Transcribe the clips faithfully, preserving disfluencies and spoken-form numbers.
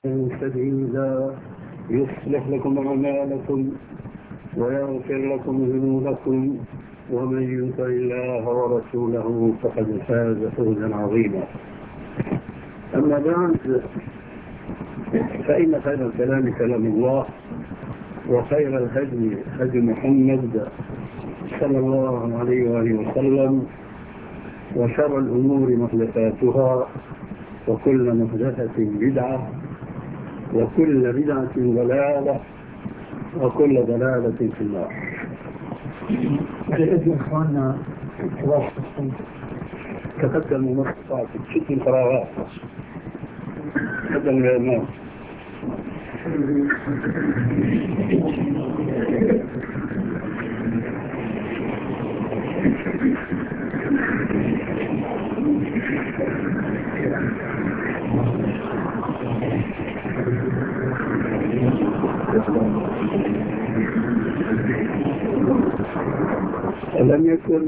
سديدا يصلح لكم أعمالكم ويغفر لكم ذنوبكم ومن يطع الله ورسوله فقد فاز فوزا عظيما. أما بعد، فإن خير الكلام كلام الله، وخير الهدي هدي محمد صلى الله عليه وآله وسلم، وشر الأمور محدثاتها، وكل محدثة بدعة، وكل بدعة ضلالة، وكل ضلالة في النار. بإذن إخواننا كتبت المنصفات ست الفراغات. تفضل يا إمام. لم يكن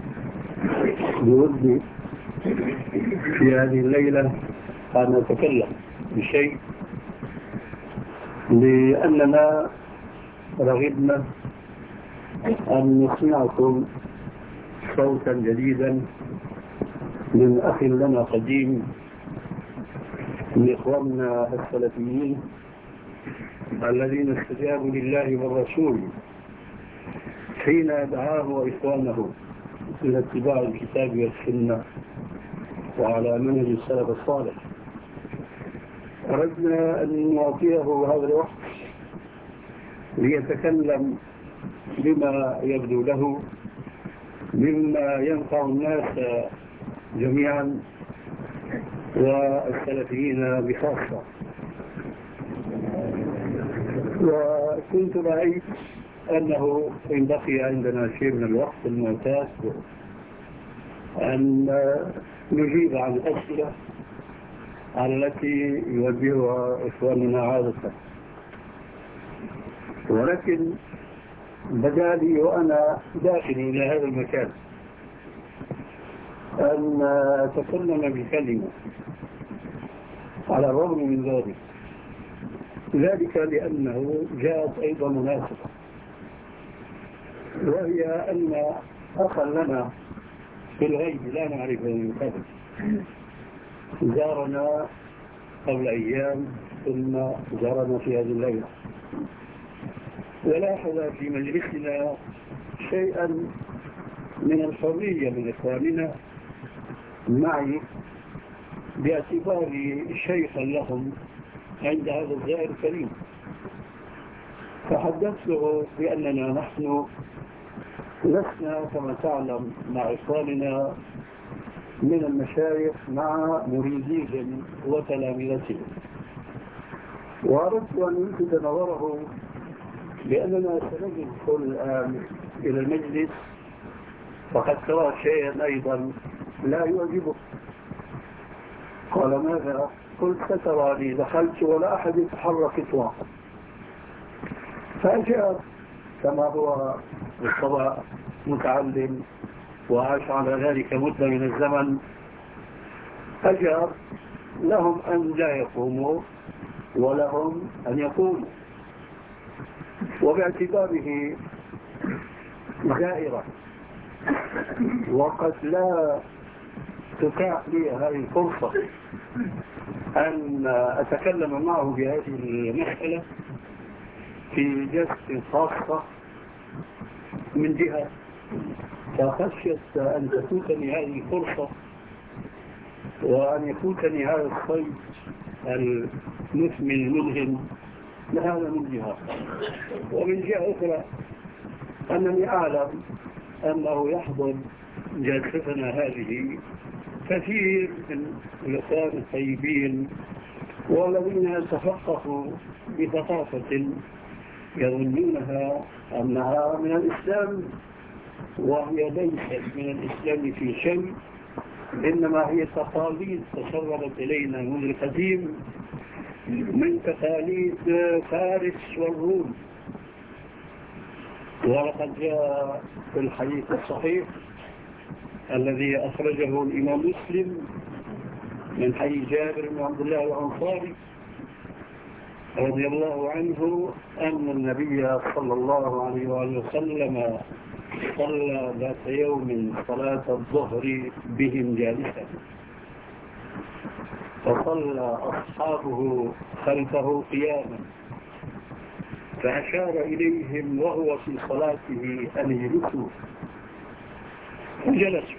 بودي في هذه الليلة أن نتكلم بشيء، لأننا رغبنا أن نسمعكم صوتا جديدا من أخ لنا قديم من إخواننا السلفيين الذين استجابوا لله والرسول حين دعاه وإخوانه إلى اتباع الكتاب والسنة وعلى منهج السلف الصالح. أردنا أن نعطيه هذا الوقت ليتكلم بما يبدو له مما ينفع الناس جميعا والسلفيين بخاصة. وكنت رأيت أنه إن بقي عندنا شيء من الوقت المعتاد أن نجيب عن الأسئلة التي يوجهها إخواننا عادة، ولكن بدا لي وأنا داخل إلى هذا المكان أن أتكلم بكلمة على الرغم من ذلك ذلك لأنه جاءت أيضا مناسبة، وهي أن أخا لنا في الغيب لا نعرفه من قبل زارنا قبل أيام ثم زارنا في هذه الليلة، ولاحظ في مجلسنا شيئا من الحرية من إخواننا معي باعتباري شيخا لهم عند هذا الزائر الكريم. فحدثته بأننا نحن لسنا كما تعلم مع إخواننا من المشايخ مع مريديهم وتلامذتهم، وأردت أن يلفت نظره بأننا سندخل الآن إلى المجلس وقد ترى شيئا أيضا لا يعجبه. قال: ماذا؟ قلت: ستراني دخلت ولا أحد يتحرك إطلاقا. فأجاب كما هو بالطبع متعلم وعاش على ذلك مدة من الزمن، أجاب: لهم أن لا يقوموا ولهم أن يقوموا. وباعتباره دائرة وقد لا تتاح لي هذه الفرصة أن أتكلم معه بهذه المسألة في جلسة خاصة من جهة، فخشيت أن تفوتني هذه الفرصة وأن يفوتني هذا الصيد المثمن الملهم لهذا من جهة. ومن جهة أخرى أنني أعلم أنه يحضر جلستنا هذه كثير من الإخوان الطيبين والذين يتفقهوا بثقافة يظنونها أنها من الإسلام، وهي ليست من الإسلام في شيء، إنما هي تقاليد تسربت إلينا منذ القديم من تقاليد فارس والروم. ولقد جاء في الحديث الصحيح الذي أخرجه الإمام مسلم من حديث جابر بن عبد الله الأنصاري رضي الله عنه أن النبي صلى الله عليه وآله وسلم صلى ذات يوم صلاة الظهر بهم جالسا، فصلى أصحابه خلفه قياما، فأشار إليهم وهو في صلاته أن يجلسوا، فجلسوا.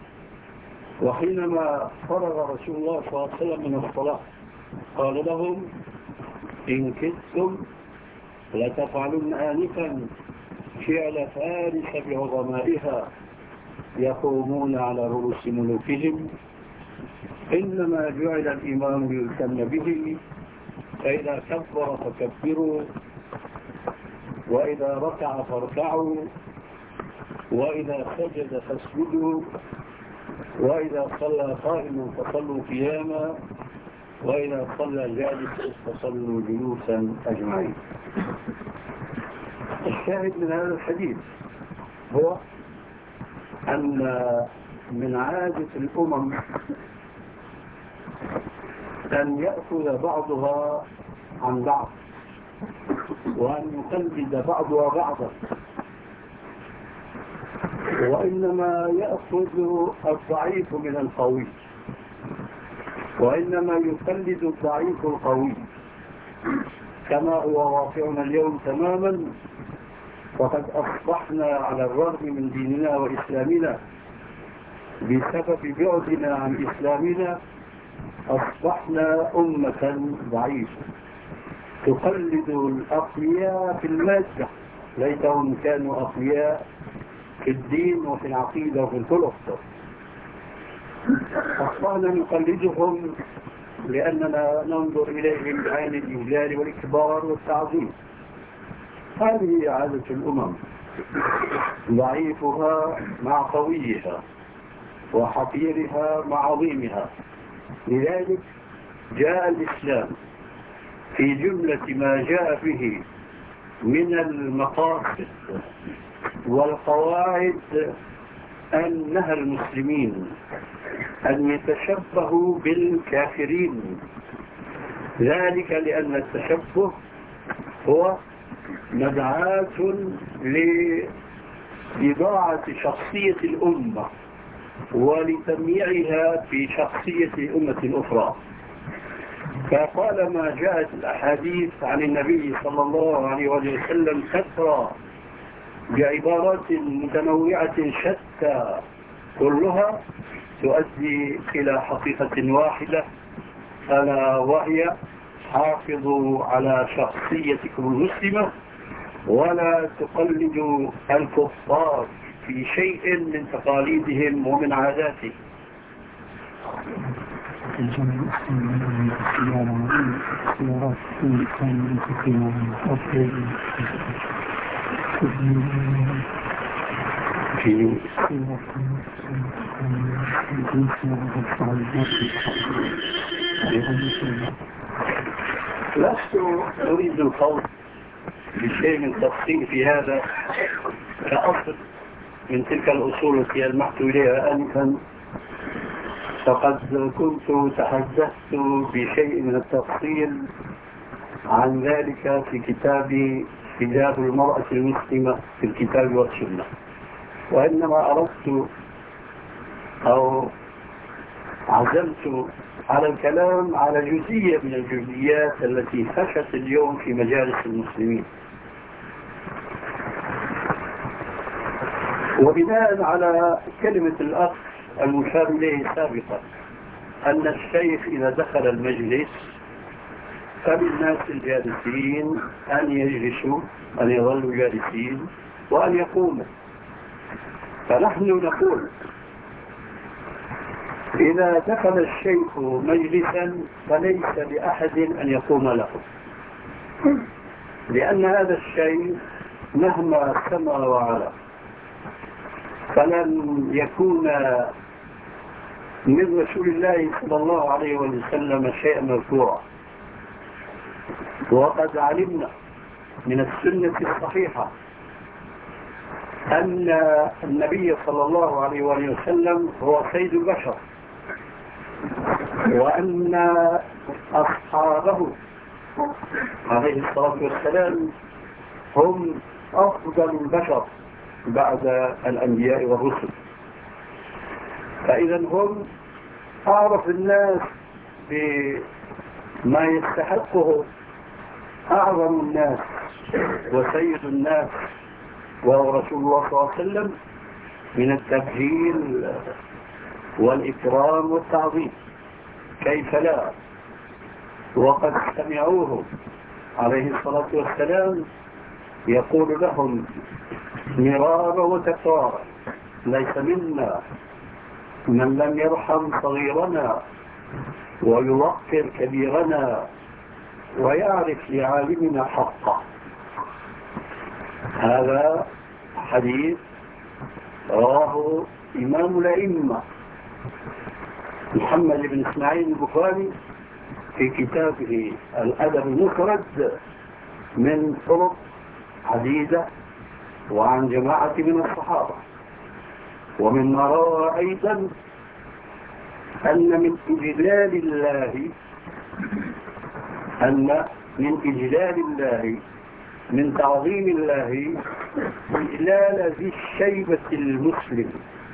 وحينما فرغ رسول الله صلى الله عليه وسلم من الصلاة قال لهم: إن كدتم لتفعلن آنفا فعل فارس بعظمائها يقومون على رؤوس ملوكهم، إنما جعل الإمام ليؤتم به، فإذا كبر فكبروا، وإذا ركع فاركعوا، وإذا سجد فاسجدوا، وإذا صلى قائما فصلوا قياما، وإذا صلى جالسا فصلوا جلوسا أجمعين. الشاهد من هذا الحديث هو أن من عادة الأمم أن يأخذ بعضها عن بعض، وأن يقلد بعضها بعضا، وإنما يأخذ الضعيف من القوي، وإنما يقلد الضعيف القوي، كما هو واقعنا اليوم تماما. وقد أصبحنا على الرغم من ديننا وإسلامنا بسبب بعدنا عن إسلامنا أصبحنا أمة ضعيفة تقلد الأقوياء في المادة، ليتهم كانوا أقوياء في الدين وفي العقيدة وفي الخلق. أصبحنا نقلدهم لأننا ننظر إليهم بعين الإجلال والإكبار والتعظيم. هذه عادة الأمم، ضعيفها مع قويها، وحقيرها مع عظيمها. لذلك جاء الإسلام في جملة ما جاء به من المقاصد والقواعد أن نهى المسلمين أن يتشبهوا بالكافرين، ذلك لأن التشبه هو مدعاة لإضاعة شخصية الأمة ولتمييعها في شخصية الأمة الأخرى. فطالما جاءت الأحاديث عن النبي صلى الله عليه وسلم كثرة بعبارات متنوعة شتى كلها تؤدي إلى حقيقة واحدة، ألا وهي: حافظوا على شخصيتكم المسلمة ولا تقلدوا الكفار في شيء من تقاليدهم ومن عاداتهم. في لست أريد الخوض بشيء من تفصيل في هذا كأصل من تلك الأصول التي ألمحت إليها آنفا، فقد كنت تحدثت بشيء من التفصيل عن ذلك في كتاب حجاب المرأة المسلمة في الكتاب والسنة، وإنما أردت أو عزمت على الكلام على جزئية من الجزئيات التي فشت اليوم في مجالس المسلمين. وبناء على كلمة الأخ المشار إليه سابقا أن الشيخ إذا دخل المجلس فبالناس الجالسين أن يجلسوا، أن يظلوا جالسين وأن يقوموا. فنحن نقول: إذا دخل الشيخ مجلسا فليس لأحد أن يقوم له، لأن هذا الشيء مهما سمع وعلا فلن يكون من رسول الله صلى الله عليه وسلم شيئا مذكورا. وقد علمنا من السنة الصحيحة أن النبي صلى الله عليه وسلم هو سيد البشر، وأن أصحابه عليه الصلاة والسلام هم أفضل البشر بعد الأنبياء والرسل، فإذا هم أعرف الناس بما يستحقه أعظم الناس وسيد الناس وهو رسول الله صلى الله عليه وسلم من التبجيل والإكرام والتعظيم، كيف لا؟ وقد سمعوه عليه الصلاة والسلام يقول لهم مرارا وتكرارا: ليس منا من لم يرحم صغيرنا ويوقر كبيرنا ويعرف لعالمنا حقه. هذا حديث رواه إمام الأئمة محمد بن إسماعيل البخاري في كتابه الأدب المفرد من طرق عديدة وعن جماعة من الصحابة. ومن روى أيضا أن من إجلال الله أن من إجلال الله من تعظيم الله إجلال ذي الشيبة المسلم.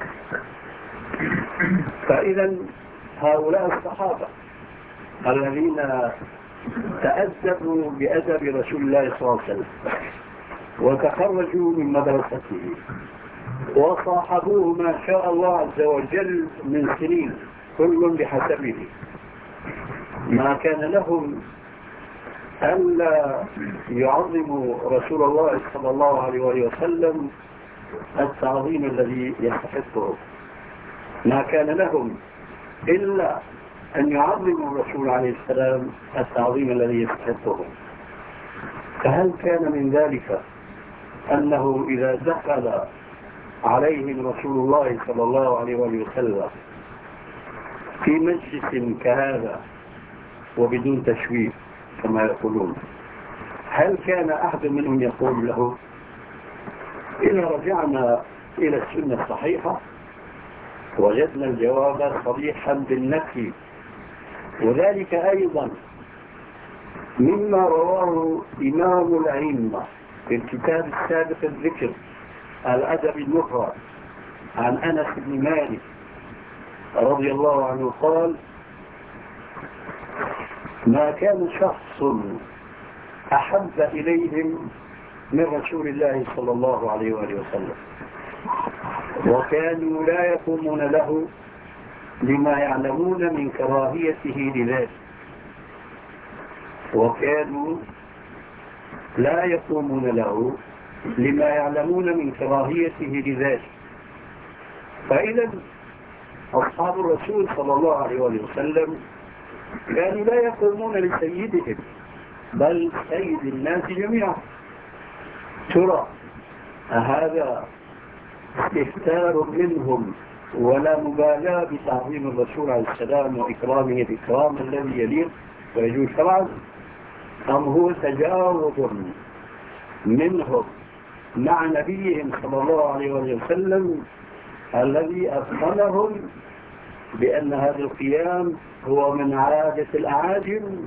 فإذا هؤلاء الصحابة الذين تأدبوا بأدب رسول الله صلى الله عليه وسلم وتخرجوا من مدرسته وصاحبوه ما شاء الله عز وجل من سنين كل بحسبه، ما كان لهم ألا يعظموا رسول الله صلى الله عليه وسلم التعظيم الذي يستحقه، ما كان لهم إلا أن يعظموا الرسول عليه السلام التعظيم الذي يستحقه. فهل كان من ذلك أنه إذا دخل عليهم رسول الله صلى الله عليه وسلم في مجلس كهذا وبدون تشويش كما يقولون، هل كان أحد منهم يقول له؟ إذا رجعنا إلى السنة الصحيحة وجدنا الجواب صريحا بالنفي، وذلك أيضا مما رواه إمام الأئمة في الكتاب السابق الذكر الأدب المفرد عن أنس بن مالك رضي الله عنه قال: ما كان شخص أحب إليهم من رسول الله صلى الله عليه وآله وسلم، وكانوا لا يقومون له لما يعلمون من كراهيته لذلك وكانوا لا يقومون له لما يعلمون من كراهيته لذلك فإذا أصحاب الرسول صلى الله عليه وسلم كانوا لا يقومون لسيدهم بل سيد الناس جميعا. ترى هذا استهتار منهم ولا مبالاة بتعظيم الرسول عليه السلام وإكرامه الإكرام الذي يليق ويجوز شرعا، أم هو تجاوز منهم مع نبيهم صلى الله عليه وسلم الذي أفهمهم بأن هذا القيام هو من عادة الأعاجم،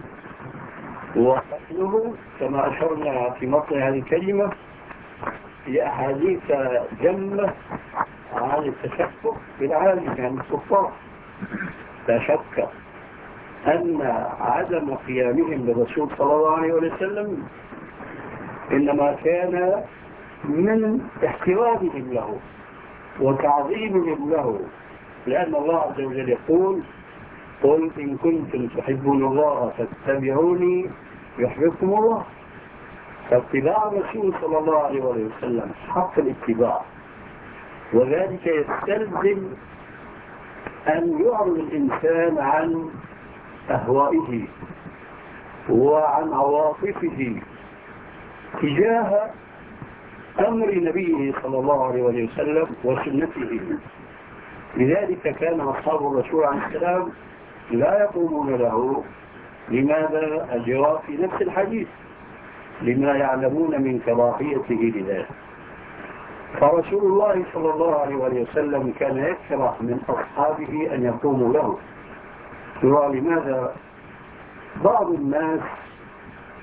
وقتله كما أشرنا في مطلع هذه الكلمة في أحاديث جمة عن التشفق بالعالم يعني الكفار. لا شك أن عدم قيامهم بالرسول صلى الله عليه وسلم إنما كان من احترامهم له وتعظيمهم له، لأن الله عز وجل يقول: قل إن كنتم تحبون الله فاتبعوني يحببكم الله. فاتباع الرسول صلى الله عليه وسلم حق الاتباع، وذلك يستلزم أن يعرض الإنسان عن أهوائه وعن عواطفه تجاه أمر نبيه صلى الله عليه وسلم وسنته. لذلك كان أصحاب الرسول عليه السلام لا يقومون له. لماذا؟ الجواب في نفس الحديث: لما يعلمون من كراهيته لذلك. فرسول الله صلى الله عليه وسلم كان يكره من أصحابه أن يقوموا له. لماذا؟ بعض الناس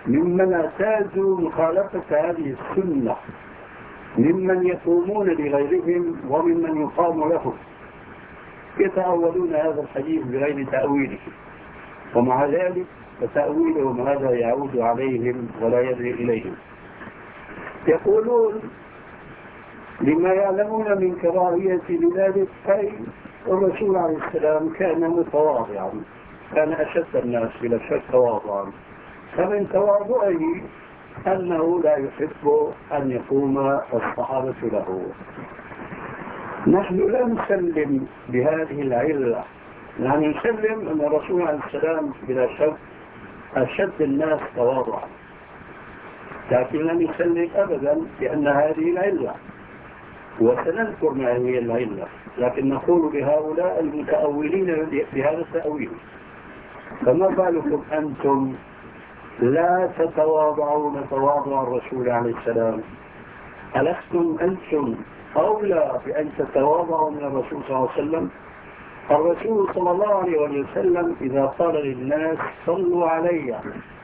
ممن اعتادوا مخالفة هذه السنة، ممن يقومون لغيرهم وممن يقام لهم، يتأولون هذا الحديث بغير تأويله، ومع ذلك فتأويلهم هذا يعود عليهم ولا يدري إليهم. يقولون لما يعلمون من كراهية لذلك، أي الرسول عليه السلام كان متواضعا، كان أشد الناس بلا شك تواضعا، فمن تواضعه أنه لا يحب أن يقوم الصحابة له. نحن لا نسلم بهذه العلة، نحن نسلم أن الرسول عليه السلام بلا شك أشد الناس تواضعا، لكن لا نسلم أبدا بأن هذه العلة، وسنذكر ما هي العلة، لكن نقول لهؤلاء المتأولين بهذا التأويل: فما بالكم أنتم لا تتواضعون تواضع الرسول عليه السلام؟ ألستم أنتم أولى بأن تتواضعوا من الرسول صلى الله عليه وسلم؟ الرسول صلى الله عليه وسلم إذا قال للناس صلوا علي،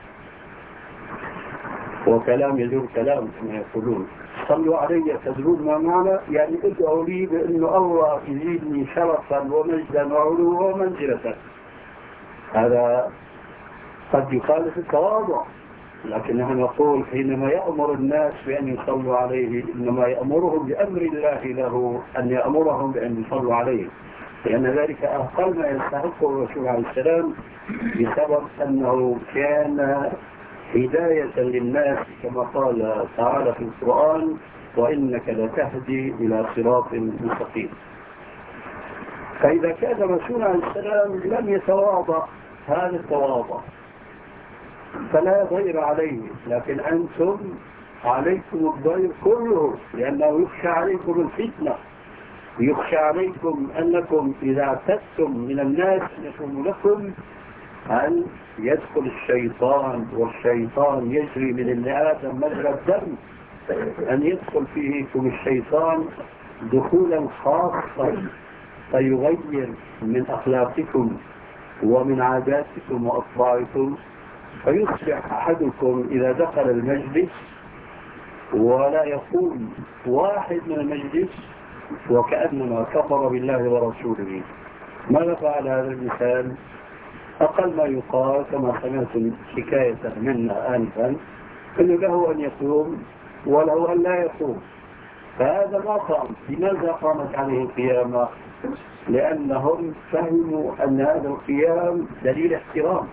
وكلام يدور كلام كما يقولون، صلوا علي تدرون ما معنى؟ يعني ادعوا لي بأن الله يزيدني شرفا ومجدا وعلوا ومنزلة. هذا قد يخالف التواضع، لكن نحن نقول حينما يأمر الناس بأن يصلوا عليه إنما يأمرهم بأمر الله له أن يأمرهم بأن يصلوا عليه، لأن ذلك أقل ما يستحقه الرسول عليه السلام، بسبب أنه كان هداية للناس كما قال تعالى في القرآن: وإنك لتهدي إلى صراط مستقيم. فإذا كان الرسول عليه السلام لم يتواضع هذا التواضع فلا ضير عليه، لكن أنتم عليكم الضير كله، لأنه يخشى عليكم الفتنة، يخشى عليكم أنكم إذا اعتدتم من الناس يكون لكم أن يدخل الشيطان، والشيطان يجري من ابن آدم مجرى الدم، أن يدخل فيكم الشيطان دخولا خاصا فيغير من أخلاقكم ومن عاداتكم وأطباعكم، فيصبح أحدكم إذا دخل المجلس ولا يقوم واحد من المجلس وكأنما كفر بالله ورسوله. ماذا فعل هذا الإنسان؟ أقل ما يقال كما سمعت حكاية منا آنفا أن له أن يقوم وله أن لا يقوم، فهذا ما قام. لماذا قامت عليه القيامة؟ لأنهم فهموا أن هذا القيام دليل احترام،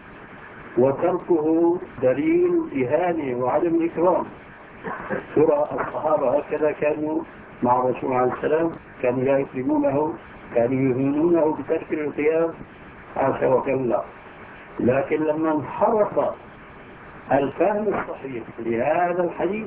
وتركه دليل إهانة وعدم الإكرام. ترى الصحابة هكذا كانوا مع الرسول عليه السلام، كانوا لا يكرمونه، كانوا يهينونه بترك القيام، حاشا وكلا. لكن لما انحرف الفهم الصحيح لهذا الحديث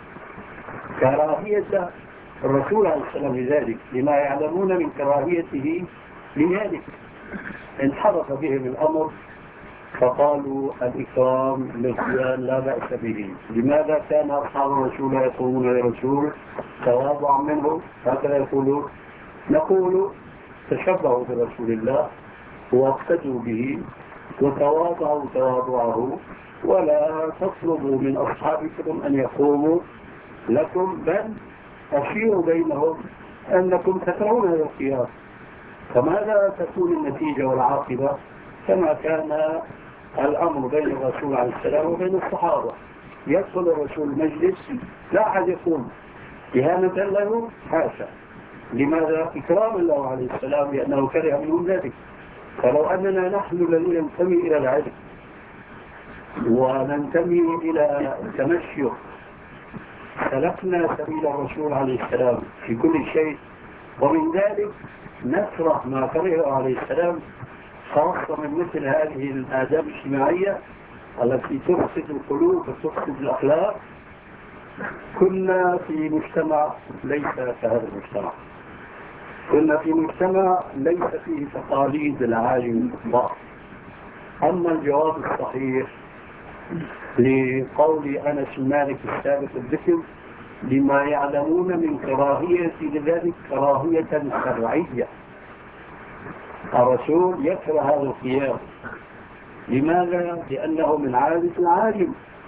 كراهية الرسول عليه السلام لذلك لما يعلمون من كراهيته لذلك، انحرف بهم الأمر فقالوا الإكرام للقيام لا بأس به. لماذا كان أصحاب الرسول يقولون للرسول تواضعا منه؟ هكذا يقولون. نقول تشبهوا برسول الله واقتدوا به وتواضعوا تواضعه، ولا تطلبوا من أصحابكم أن يقوموا لكم، بل أشيروا بينهم أنكم تكرهون هذا القيام. فماذا تكون النتيجة والعاقبة؟ كما كان الأمر بين الرسول عليه السلام وبين الصحابة: يدخل الرسول مجلس لا أحد يقوم إهانة له، حاشا. لماذا؟ إكراما له عليه السلام، لأنه كره منهم ذلك. فلو أننا نحن الذين ننتمي إلى العلم وننتمي إلى التمشي سلكنا سبيل الرسول عليه السلام في كل شيء، ومن ذلك نكره ما كرهه عليه السلام، خاصة من مثل هذه الآداب الاجتماعية التي تفسد القلوب وتفسد الأخلاق. كنا في مجتمع ليس كهذا المجتمع، كنا في مجتمع ليس فيه تقاليد العالم الكبار. أما الجواب الصحيح لقول أنس مالك السابق الذكر: لما يعلمون من كراهية لذلك كراهية شرعية. الرسول يكره هذا القيام. لماذا؟ لأنه من عادة العالم،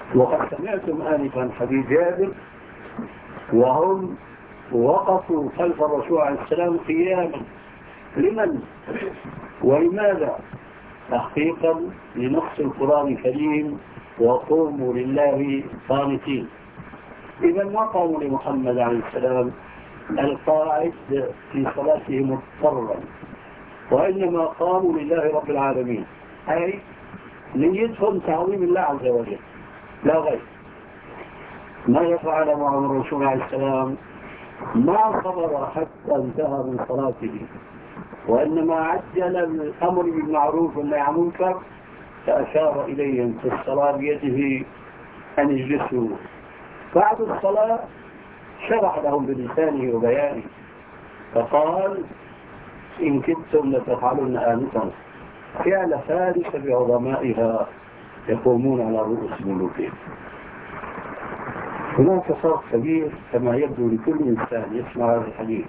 وقد سمعتم آنفا حديث جابر وهم وقفوا خلف الرسول عليه السلام قياما. لمن ولماذا؟ تحقيقا لنص القرآن الكريم وقوموا لله قانتين. إذا ما قاموا لمحمد عليه السلام القاعد في صلاته مضطرا، وإنما قاموا لله رب العالمين، أي نيتهم تعظيم الله عز وجل لا غير. ما فعل معهم الرسول عليه السلام؟ ما صبر حتى انتهى من صلاته، وإنما عجل الأمر بالمعروف والنهي عن المنكر، فأشار إليهم في الصلاة بيده أن يجلسوا. بعد الصلاة شرح لهم بلسانه وبيانه فقال: إن كنتم لتفعلون آنفا فعل فارس بعظمائها يقومون على رؤوس ملوكهم. هناك فرق كبير كما يبدو لكل إنسان يسمع هذا الحديث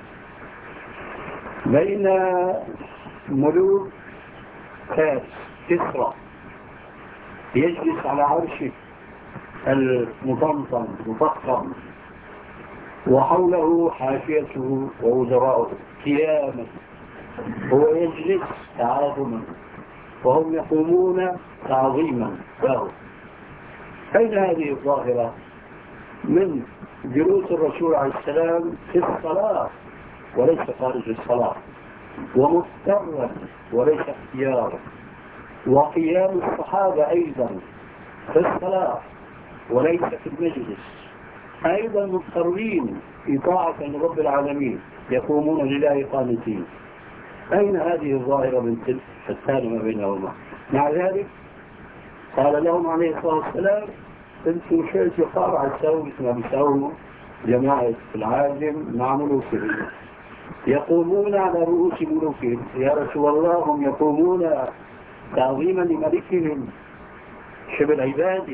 بين ملوك فارس كسرى يجلس على عرشه المطمطم مفخم وحوله حاشيته ووزراؤه قياما، هو يجلس تعاظما وهم يقومون تعظيما له. أين هذه الظاهرة؟ من جلوس الرسول عليه السلام في الصلاة وليس خارج الصلاة، ومضطرا وليس اختيارا، وقيام الصحابة أيضا في الصلاة وليس في المجلس، أيضا مضطرين في طاعة لرب العالمين يقومون لله قانتين. أين هذه الظاهرة من تلك الثانية ما بينهما؟ مع ذلك قال لهم عليه الصلاة والسلام: انتم شيء يقار على السوء مثل ما بيسووا جماعة العاجم مع ملوكهم، يقومون على رؤوس ملوكهم. يا رسول الله هم يقومون تعظيما لملكهم شبه عباده،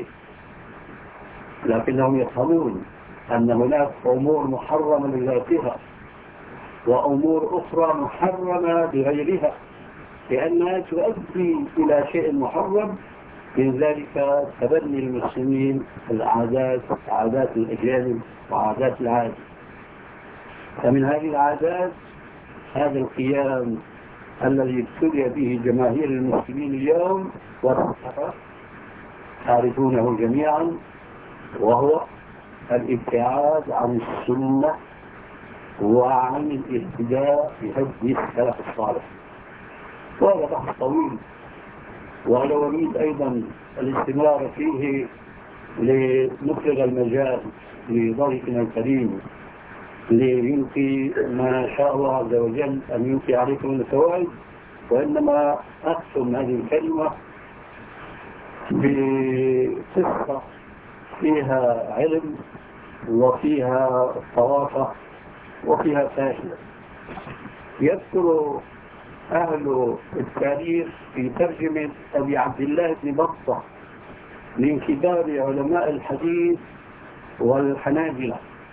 لكنهم يفهمون أن هناك أمور محرمة لذاتها وأمور أخرى محرمة بغيرها، لأنها تؤدي إلى شيء محرم، من ذلك تبني المسلمين العادات عادات الأجانب وعادات العادة. فمن هذه العادات هذا القيام الذي ابتلي به جماهير المسلمين اليوم والصحابة تعرفونه جميعا، وهو الابتعاد عن السنة وعن الاهتداء بهدي السلف الصالح. وهذا بحث طويل، وأنا أريد أيضا الاستمرار فيه لنفرغ المجال لضيفنا الكريم ليلقي ما شاء الله عز وجل أن يلقي عليكم من الفوائد، وإنما أختم هذه الكلمة بقصة فيها علم وفيها طرافة وفيها فائدة. يذكر أهل التاريخ في ترجمة أبي عبد الله بن بطة من كبار علماء الحديث والحنابلة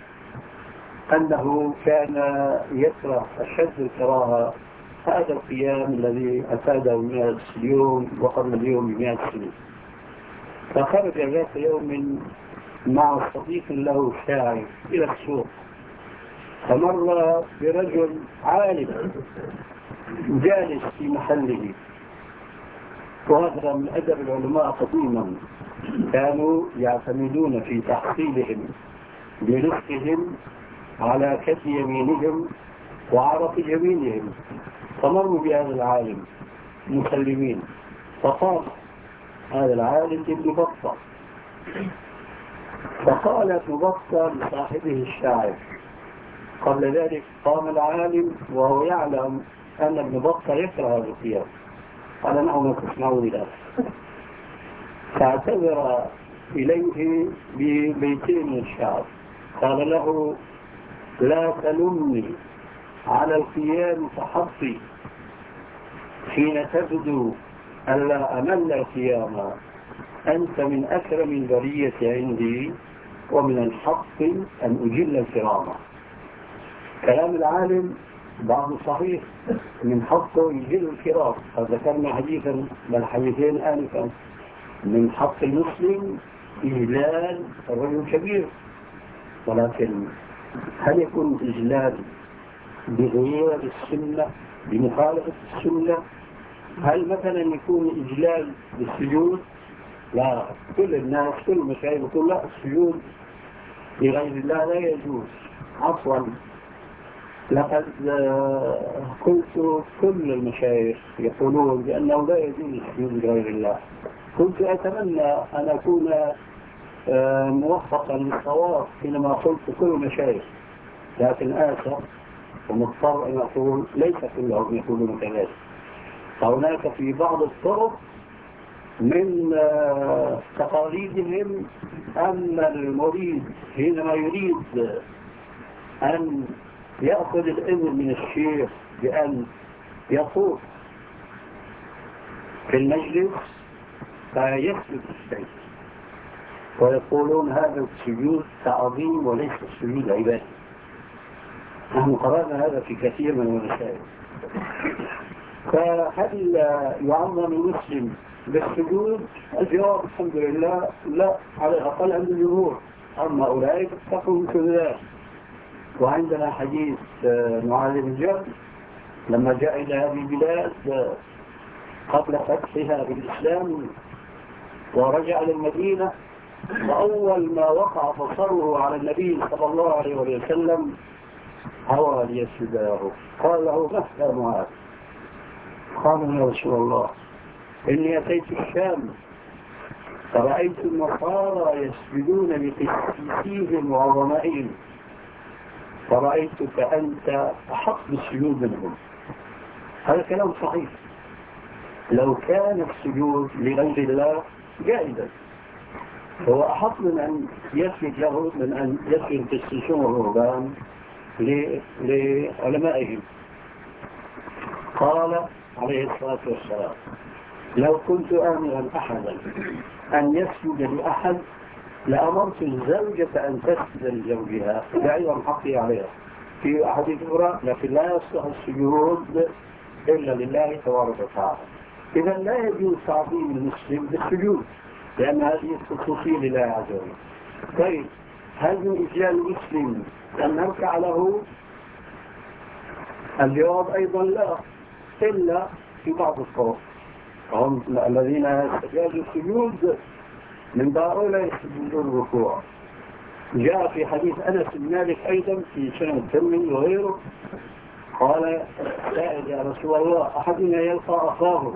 أنه كان يكره أشد الكراهة هذا القيام الذي أفاده مئة اليوم وقبل اليوم بمئة سنة. فخرج ذات يوم مع صديق له شاعر إلى السوق، فمر برجل عالم جالس في محله، وهذا من أدب العلماء قديما، كانوا يعتمدون في تحصيلهم برزقهم على كف يمينهم وعرف يمينهم. فمروا بهذا العالم مسلمين، فقام هذا العالم ابن بطة، فقال ابن بطة لصاحبه الشاعر. قبل ذلك قام العالم وهو يعلم أن ابن بطة يكره هذا القيام، قال: نعم تسمعون له. فاعتذر إليه ببيتين من الشعر، قال له: لا تلمني على القيام فحظي حين تبدو ألا أمل القيام، أنت من أكرم البرية عندي ومن الحق أن أجل الكرامة. كلام العالم بعض صحيح، من حقه يجل الكرام، فذكرنا حديثا بل حديثين آنفا. من حق المسلم إجلال الرجل كبير، ولكن هل يكون إجلال بغير السنة بمخالفة السنة؟ هل مثلا يكون إجلال بالسجود؟ لا، كل الناس كل المشايخ يقول لا، السجود لغير الله لا يجوز. عفوا، لقد قلت كل المشايخ يقولون بأنه لا يجوز السجود لغير الله. كنت أتمنى أن أكون موفقا للصواب حينما قلت كل المشايخ، لكن آسف ومضطر أن أقول ليس كلهم يقولون كذلك. فهناك في بعض الطرق من تقاليدهم أن المريد حينما يريد أن يأخذ الإذن من الشيخ بأن يطوف في المجلس فيسجد السجود، ويقولون هذا السجود تعظيم وليس السجود عبادة. نحن قرأنا هذا في كثير من المسائل. فهل يعظم المسلم بالسجود؟ الجواب الحمد لله لا، على الأقل عند الجمهور. أما أولئك اتقوا مثل ذلك. وعندنا حديث معاذ بن جبل لما جاء إلى هذه البلاد قبل فتحها بالإسلام ورجع للمدينة، وأول ما وقع بصره على النبي صلى الله عليه وسلم هوى ليسجد له. قال له مهلا معاذ؟ قال يا رسول الله إني أتيت الشام فرأيت النصارى يسجدون لقسيسهم وعظمائهم، فرأيتك أنت أحق بالسجود منهم. هذا كلام صحيح. لو كان السجود لغير الله جائزا هو أحق من أن يسجد له من أن يسجد قسيسهم والرهبان لعلمائهم. قال عليه الصلاة والسلام لو كنت آمرا أحدا أن يسجد لأحد لأمرت الزوجة أن تسجد لزوجها بعيدا حقي عليها في أحاديث أخرى، لكن لا يصلح السجود إلا لله تبارك وتعالى. إذا لا يجوز تعظيم المسلم بالسجود لأن هذه خصوصية لله عز وجل. طيب هل من إجلال المسلم أن نركع له؟ الجواب أيضا لا، إلا في بعض الطرق. هم الذين يستجازوا السجود من هؤلاء يستجيزون الركوع. جاء في حديث أنس بن مالك أيضا في سنن الترمذي وغيره قال سائل يا رسول الله أحدنا يلقى أخاه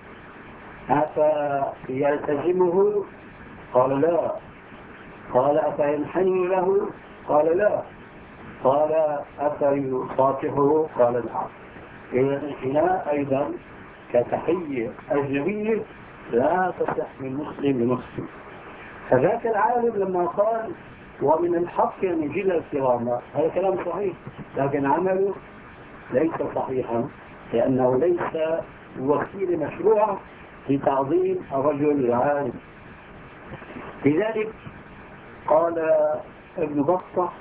أفيلتزمه؟ قال لا. قال أفينحني له؟ قال لا. قال أفيصافحه؟ قال نعم. إذا الانحناء أيضا كتحية أجنبية لا تصح من مسلم لمسلم. فذاك العالم لما قال ومن الحق أن يجل الكرامة هذا كلام صحيح، لكن عمله ليس صحيحا لأنه ليس وسيلة مشروعة لتعظيم الرجل العالم. لذلك قال ابن بطة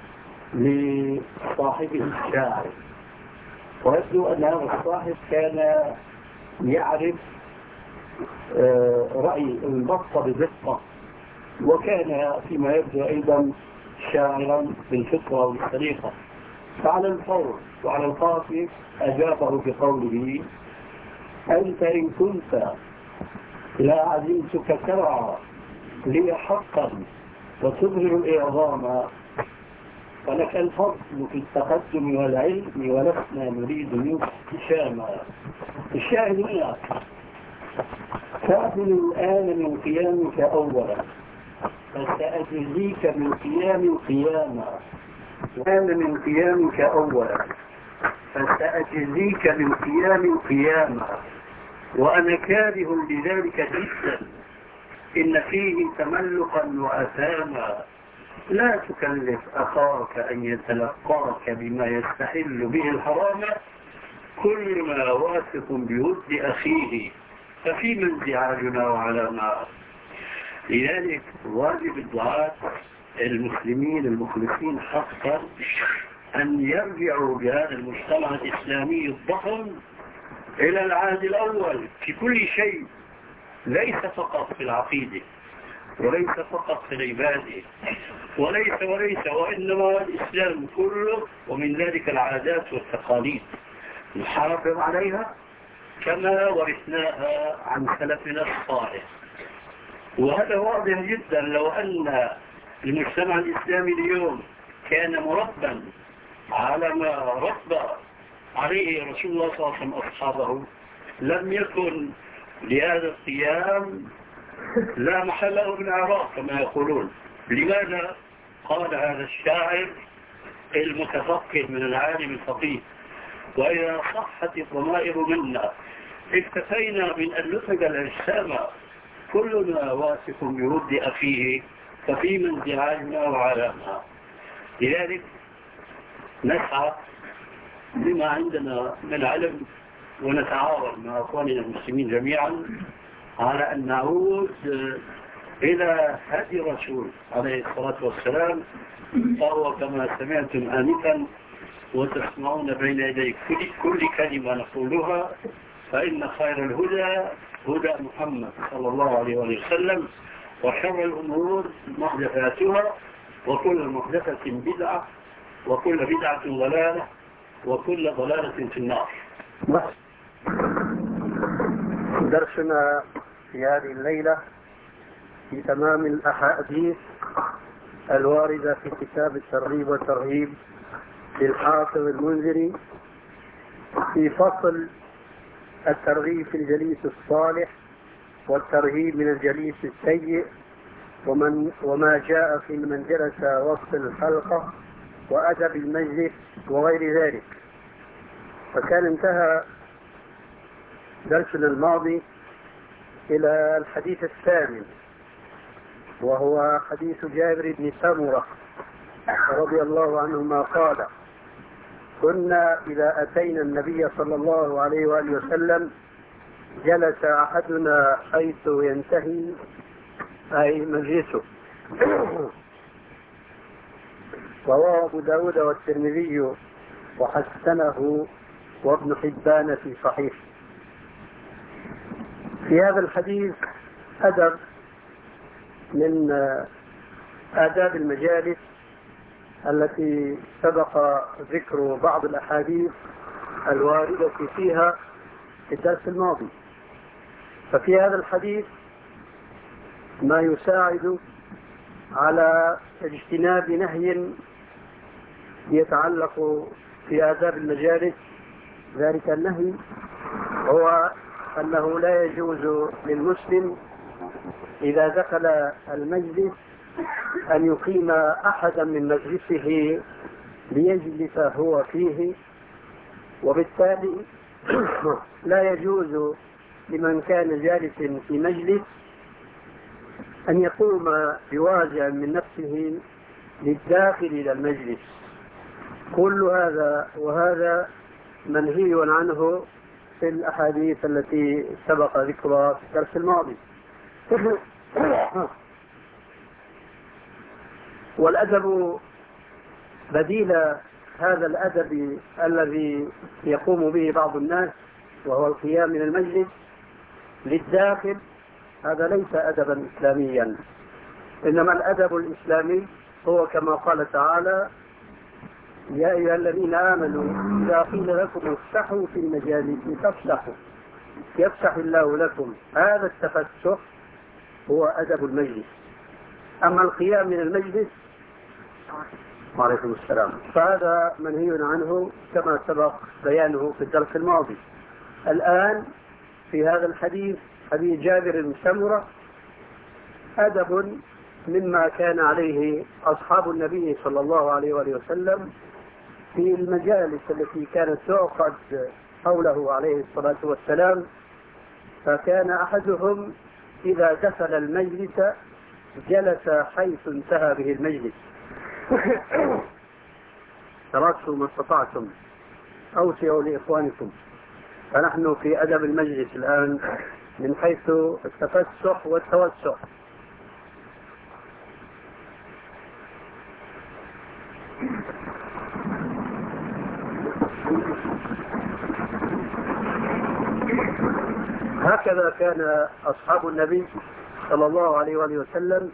لصاحبه الشاعر، ويبدو أن هذا الصاحب كان يعرف رأي ابن بطة بدقة، وكان فيما يبدو أيضا شاعرا بالفطرة والطريقة. فعلى الفور وعلى القافي أجابه بقوله أنت إن كنت لا عزمتك ترعى لي حقا وتظهر الإعظام فلك الفضل في التقدم والعلم ولسنا نريد منك احتشاما. الشاهد هنا تعدل الآن من قيامك أولا فسأجزيك من قيام قياما، الآن من قيامك أولا فسأجزيك من قيام قياما، وأنا كاره لذلك جدا إن فيه تملقا وأثاما. لا تكلف أخاك أن يتلقاك بما يستحل به الحرام كل ما واثق بود أخيه ففيما انزعاجنا وعلامة. لذلك واجب الدعاة المسلمين المخلصين حقا أن يرجعوا بهذا المجتمع الإسلامي الضخم إلى العهد الأول في كل شيء، ليس فقط في العقيدة وليس فقط في العبادة، وليس وليس وإنما الإسلام كله، ومن ذلك العادات والتقاليد نحافظ عليها كما ورثناها عن سلفنا الصالح. وهذا واضح جدا. لو أن المجتمع الإسلامي اليوم كان مربا على ما ربى عليه رسول الله صلى الله عليه وسلم أصحابه لم يكن لهذا القيام لا محل له من إعراب كما يقولون. لماذا قال هذا الشاعر المتفقه من العالم الفقيه: وإذا صحت الضمائر منا اكتفينا من أن نفق الأجسام، كلنا واثق برد أخيه ففي من انزعاجنا وعلامنا. لذلك نسعى بما عندنا من علم ونتعاون مع أخواننا المسلمين جميعا على أن نعود إلى هدي الرسول عليه الصلاة والسلام، فهو كما سمعتم آنفا وتسمعون بين يدي كل, كل كلمة نقولها، فإن خير الهدى هدى محمد صلى الله عليه وسلم، وشر الأمور محدثاتها، وكل محدثة بدعة، وكل بدعة ضلالة، وكل ضلالة في النار. درسنا في هذه الليلة في تمام الأحاديث الواردة في كتاب الترغيب والترهيب للحافظ المنذري في فصل الترغيب في الجليس الصالح والترهيب من الجليس السيء، ومن وما جاء في من جلس وسط الحلقة وأدب المجلس وغير ذلك. فكان انتهى درسنا الماضي إلى الحديث الثامن، وهو حديث جابر بن سمرة رضي الله عنهما قال: كنا إذا أتينا النبي صلى الله عليه وآله وسلم جلس أحدنا حيث ينتهي أي مجلسه. رواه أبو داود والترمذي وحسنه وابن حبان في صحيح. في هذا الحديث أدب من آداب المجالس التي سبق ذكر بعض الأحاديث الواردة فيها في الدرس الماضي. ففي هذا الحديث ما يساعد على اجتناب نهي يتعلق في آداب المجالس. ذلك النهي هو أنه لا يجوز للمسلم إذا دخل المجلس أن يقيم أحدا من مجلسه ليجلس هو فيه، وبالتالي لا يجوز لمن كان جالس في مجلس أن يقوم بواجع من نفسه للداخل إلى المجلس. كل هذا وهذا منهي عنه في الأحاديث التي سبق ذكرها في الدرس الماضي. والأدب بديل هذا الأدب الذي يقوم به بعض الناس وهو القيام من المجلس للداخل، هذا ليس أدبا إسلاميا. إنما الأدب الإسلامي هو كما قال تعالى: يا أيها الذين آمنوا إذا قيل لكم افسحوا في المجالس فافسحوا يفسح الله لكم. هذا التفسح هو أدب المجلس. أما القيام من المجلس وعليكم السلام فهذا منهي عنه كما سبق بيانه في الدرس الماضي. الآن في هذا الحديث حديث جابر بن سمرة أدب مما كان عليه أصحاب النبي صلى الله عليه وآله وسلم في المجالس التي كانت تعقد حوله عليه الصلاة والسلام. فكان أحدهم إذا دخل المجلس جلس حيث انتهى به المجلس. تركتوا ما استطعتم، أوسعوا لإخوانكم. فنحن في أدب المجلس الآن من حيث التفسح والتوسع. هكذا كان أصحاب النبي صلى الله عليه وآله وسلم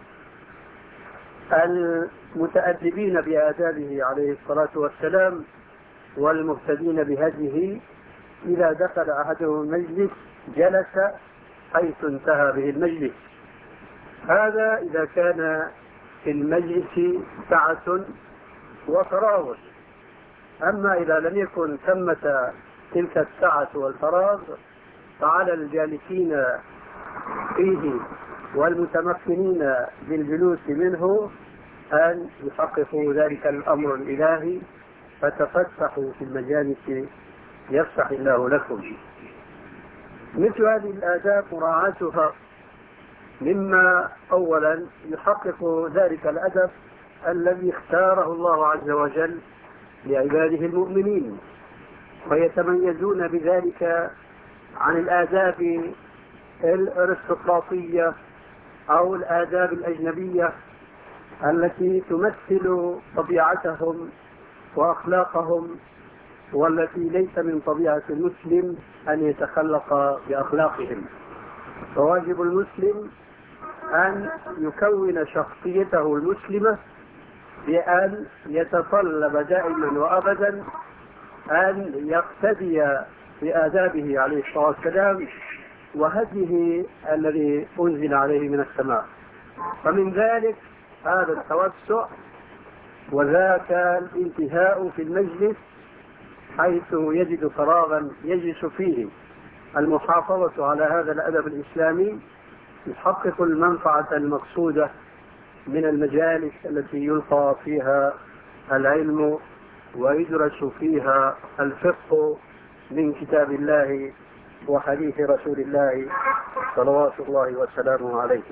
المتأدبين بآدابه عليه الصلاة والسلام والمهتدين بهديه إذا دخل أحدهم المجلس جلس حيث انتهى به المجلس. هذا إذا كان في المجلس سعة وفراغ. أما إذا لم يكن ثمة تلك السعة والفراغ فعلى الجالسين فيه والمتمكنين بالجلوس منه أن يحققوا ذلك الأمر الإلهي، فتفسحوا في المجالس يفسح الله لكم. مثل هذه الآداب مراعاتها مما أولا يحقق ذلك الأدب الذي اختاره الله عز وجل لعباده المؤمنين، ويتميزون بذلك عن الآداب الأرستقراطية أو الآداب الأجنبية التي تمثل طبيعتهم وأخلاقهم، والتي ليس من طبيعة المسلم أن يتخلق بأخلاقهم. فواجب المسلم أن يكون شخصيته المسلمة بأن يتطلب دائما وأبدا أن يقتدي بآدابه عليه الصلاة والسلام وهديه الذي أنزل عليه من السماء. فمن ذلك هذا التوسع وذاك الانتهاء في المجلس حيث يجد فراغا يجلس فيه. المحافظة على هذا الأدب الإسلامي يحقق المنفعة المقصودة من المجالس التي يلقى فيها العلم ويدرس فيها الفقه من كتاب الله وحديث رسول الله صلوات الله وسلامه عليه.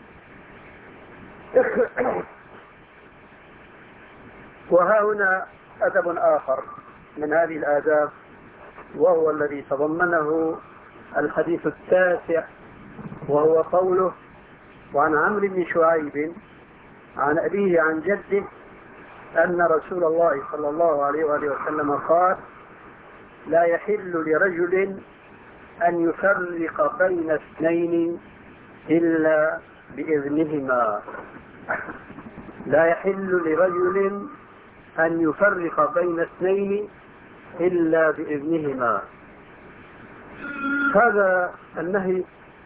وها هنا أدب آخر من هذه الآداب، وهو الذي تضمنه الحديث التاسع، وهو قوله: وعن عمرو بن شعيب عن أبيه عن جده أن رسول الله صلى الله عليه وآله وسلم قال: لا يحل لرجل أن يفرق بين اثنين إلا بإذنهما. لا يحل لرجل أن يفرق بين اثنين إلا بإذنهما. هذا النهي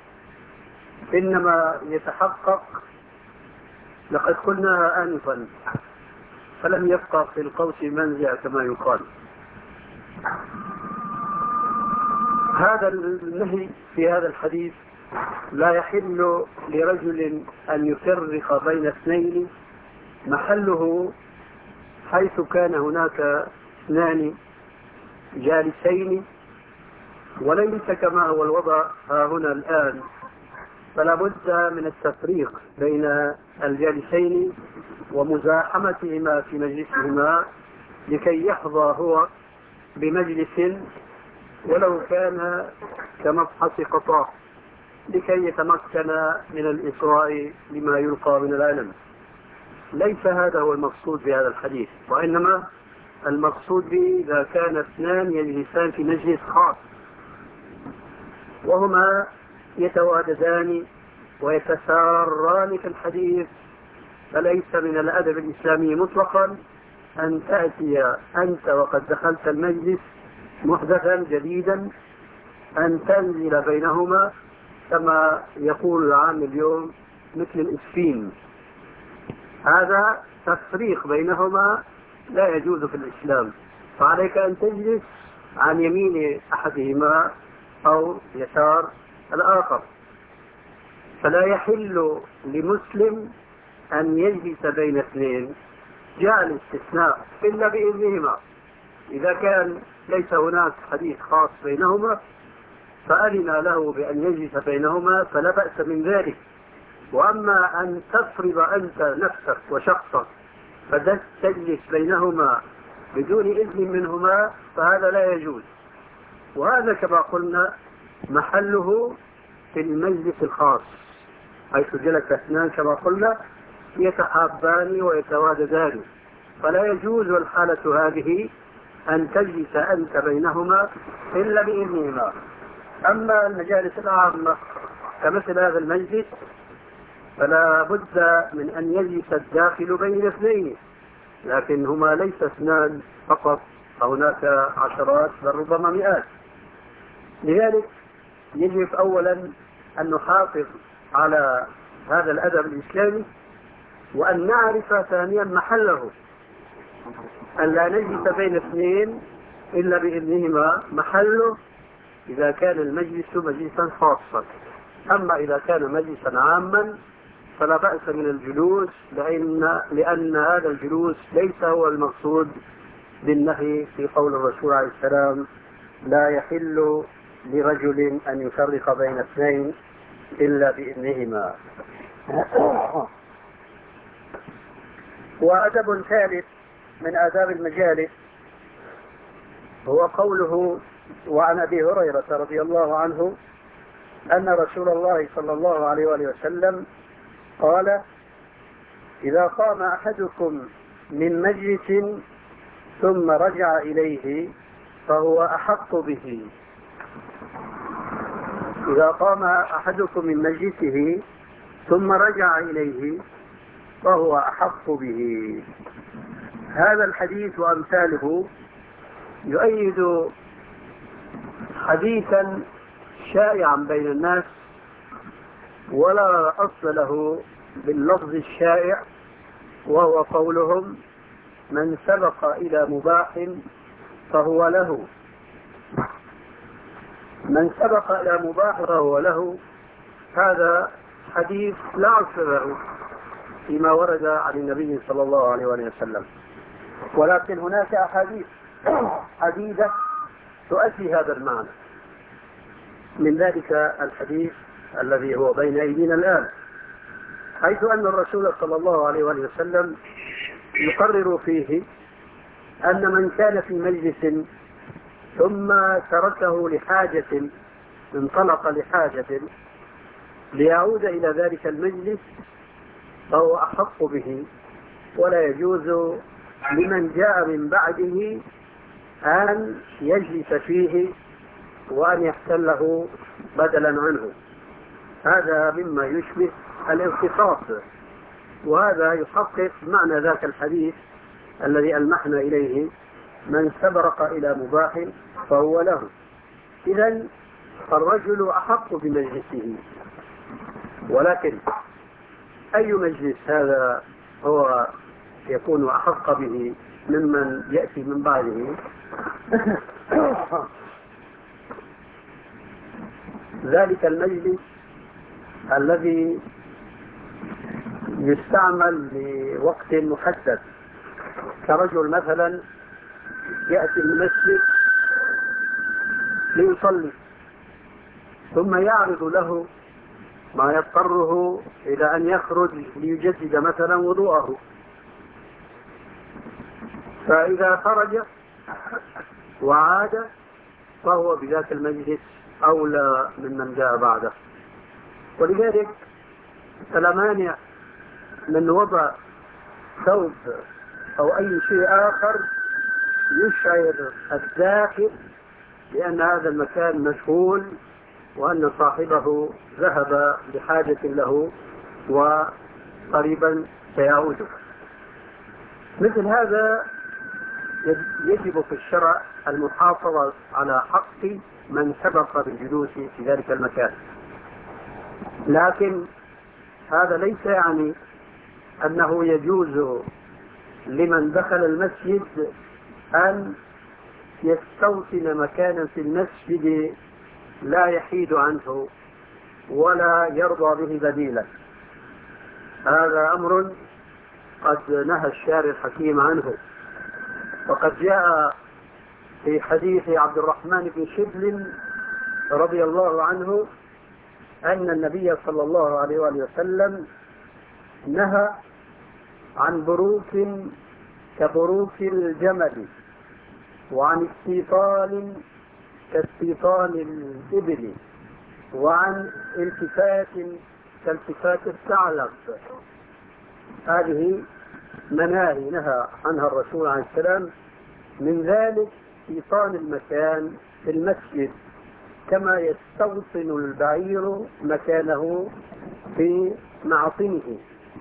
إنما يتحقق، لقد قلناها آنفا فلم يبقى في القوس منزع كما يقال. هذا النهي في هذا الحديث: لا يحل لرجل أن يفرق بين اثنين، محله حيث كان هناك اثنان جالسين وليس كما هو الوضع ها هنا الآن، فلا بد من التفريق بين الجالسين ومزاحمتهما في مجلسهما لكي يحظى هو بمجلس ولو كان كمفحص قطاع، لكي يتمكن من الإسراء لما يلقى من العلم. ليس هذا هو المقصود بهذا الحديث، وإنما المقصود به إذا كان اثنان يجلسان في مجلس خاص وهما يتواددان ويتساران في الحديث، فليس من الأدب الإسلامي مطلقا أن تأتي أنت وقد دخلت المجلس محدثا جديدا أن تنزل بينهما كما يقول العام اليوم مثل الإسفين. هذا تفريق بينهما لا يجوز في الإسلام، فعليك أن تجلس عن يمين أحدهما أو يسار الآخر. فلا يحل لمسلم أن يجلس بين اثنين، جاء الاستثناء إلا بإذنهما. إذا كان ليس هناك حديث خاص بينهما فأذن له بأن يجلس بينهما فلا بأس من ذلك. وأما أن تفرض أنت نفسك وشخصك فتجلس بينهما بدون إذن منهما فهذا لا يجوز. وهذا كما قلنا محله في المجلس الخاص حيث جلس اثنان كما قلنا يتحابان ويتواددان، فلا يجوز الحالة هذه أن تجلس أنت بينهما إلا بإذنهما. أما المجالس العامة كمثل هذا المجلس فلا بد من أن يجلس الداخل بين اثنين، لكن هما ليس اثنان فقط، هناك عشرات بل ربما مئات. لذلك يجب أولا أن نحافظ على هذا الأدب الإسلامي، وأن نعرف ثانيا محله، أن لا نجلس بين اثنين إلا بإذنهما محله إذا كان المجلس مجلسا خاصا. أما إذا كان مجلسا عاما فلا بأس من الجلوس، لأن, لأن هذا الجلوس ليس هو المقصود بالنهي في قول الرسول عليه السلام: لا يحل لرجل أن يفرق بين اثنين إلا بإذنهما. وأدب ثالث من آداب المجالس هو قوله: وعن أبي هريرة رضي الله عنه أن رسول الله صلى الله عليه وآله وسلم قال: إذا قام أحدكم من مجلس ثم رجع إليه فهو أحق به. إذا قام أحدكم من مجلسه ثم رجع إليه فهو أحق به. هذا الحديث وأمثاله يؤيد حديثا شائعا بين الناس ولا أصل له باللفظ الشائع، وهو قولهم: من سبق إلى مباح فهو له. من سبق إلى مباح فهو له. هذا حديث لا أصل له فيما ورد عن النبي صلى الله عليه وسلم، ولكن هناك أحاديث عديدة تؤدي هذا المعنى. من ذلك الحديث الذي هو بين أيدينا الآن، حيث أن الرسول صلى الله عليه وسلم يقرر فيه أن من كان في مجلس ثم تركه لحاجة، انطلق لحاجة ليعود إلى ذلك المجلس فهو أحق به، ولا يجوز لمن جاء من بعده أن يجلس فيه وأن يحتله بدلا عنه. هذا مما يشبه الاغتصاص، وهذا يحقق معنى ذاك الحديث الذي ألمحنا إليه: من سبق إلى مباح فهو له. إذن الرجل أحق بمجلسه، ولكن أي مجلس هذا هو يكون أحق به ممن يأتي من بعده؟ ذلك المجلس الذي يستعمل لوقت محدد، كرجل مثلا يأتي المسجد ليصلي ثم يعرض له ما يضطره إلى أن يخرج ليجدد مثلا وضوءه، فإذا خرج وعاد فهو بذاك المجلس أولى ممن جاء بعده. ولذلك فلا مانع من وضع ثوب أو أي شيء آخر يشعر الداخل بأن هذا المكان مشغول وأن صاحبه ذهب بحاجة له وقريبا سيعود. مثل هذا يجب في الشرع المحافظة على حق من سبق بالجلوس في ذلك المكان، لكن هذا ليس يعني أنه يجوز لمن دخل المسجد أن يستوطن مكانا في المسجد لا يحيد عنه ولا يرضى به بديلا. هذا أمر قد نهى الشارع الحكيم عنه، وقد جاء في حديث عبد الرحمن بن شبل رضي الله عنه أن النبي صلى الله عليه وسلم نهى عن بروك كبروك الجمل، وعن استيطان كاستيطان الإبل، وعن التفات كالتفات الثعلب. هذه مناهي نهى عنها الرسول عليه السلام، من ذلك استيطان المكان في المسجد كما يستوطن البعير مكانه في معطنه.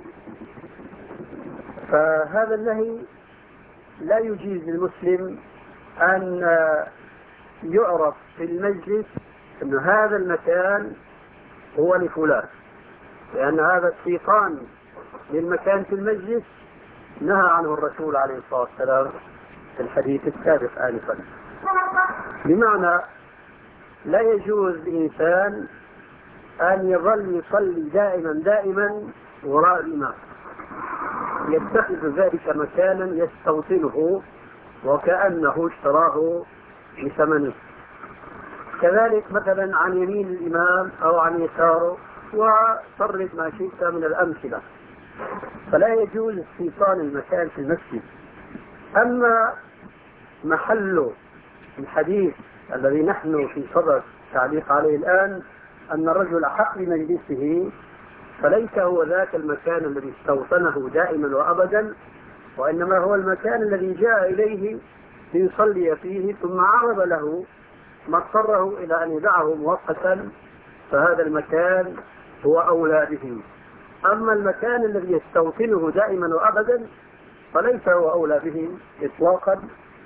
فهذا النهي لا يجيز للمسلم أن يعرف في المجلس أن هذا المكان هو لفلان، لأن هذا استيطان للمكان في المجلس نهى عنه الرسول عليه الصلاة والسلام في الحديث السابق آنفا. بمعنى لا يجوز لإنسان أن يظل يصلي دائما دائما وراء الإمام، يتخذ ذلك مكانا يستوطنه وكأنه اشتراه بثمنه. كذلك مثلا عن يمين الإمام أو عن يساره، وصرف ما شئت من الأمثلة. فلا يجوز استيطان المكان في المسجد. أما محل الحديث الذي نحن في صدد التعليق عليه الآن، أن الرجل أحق بمجلسه، فليس هو ذاك المكان الذي استوطنه دائما وأبدا، وإنما هو المكان الذي جاء إليه ليصلي فيه، ثم عرض له ما اضطره إلى أن يدعه مؤقتا، فهذا المكان هو أولى به. أما المكان الذي يستوطنه دائما وأبدا فليس هو أولى به إطلاقا،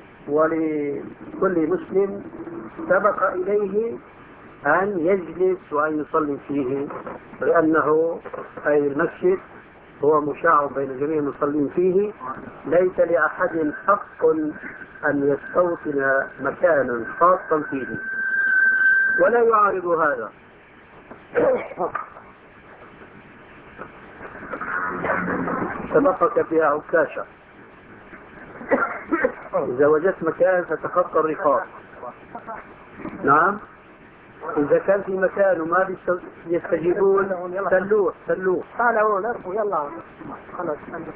ولكل مسلم سبق إليه أن يجلس وأن يصلي فيه، لأنه أي المسجد هو مشاع بين جميع المصلين فيه. ليس لأحد حق أن يستوطن مكانا خاصا فيه، ولا يعارض هذا. سبقك فيها عكاشة، إذا وجدت مكان فتخطى الرقاب. نعم، إذا كان في مكان وما يستجيبون سلوه سلوه تعالوا نرفوا يلا خلاص.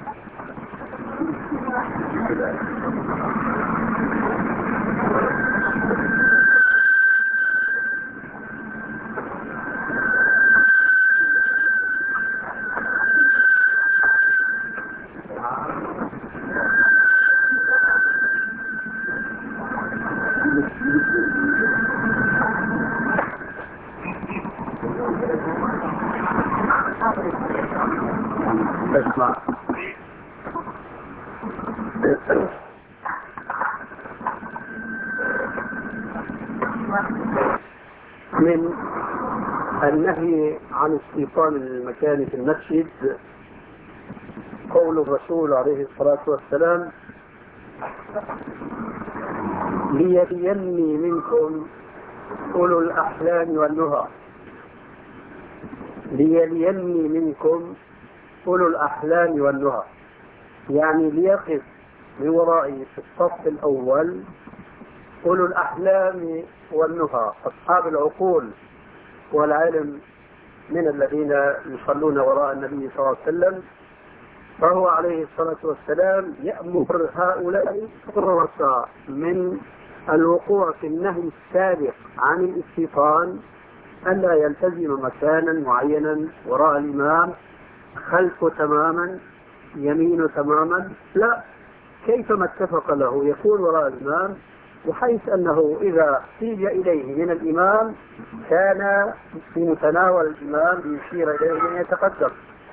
اسمع، من النهي عن استيطان المكان في المسجد قول الرسول عليه الصلاة والسلام: ليليني منكم أولو الأحلام والنهى. ليليني منكم أولو الأحلام والنهى، يعني ليقف من ورائي في الصف الأول أولو الأحلام والنهى، أصحاب العقول والعلم من الذين يصلون وراء النبي صلى الله عليه وسلم. فهو عليه الصلاة والسلام يأمر هؤلاء الرؤساء من الوقوع في النهي السابق عن الاستيطان أن لا يلتزم مكانا معينا وراء الإمام، خلفه تماما، يمينه تماما، لا، كيفما اتفق له يكون وراء الإمام، بحيث أنه إذا احتيج إليه من الإمام كان في متناول الإمام ليشير إليه أن يتقدم.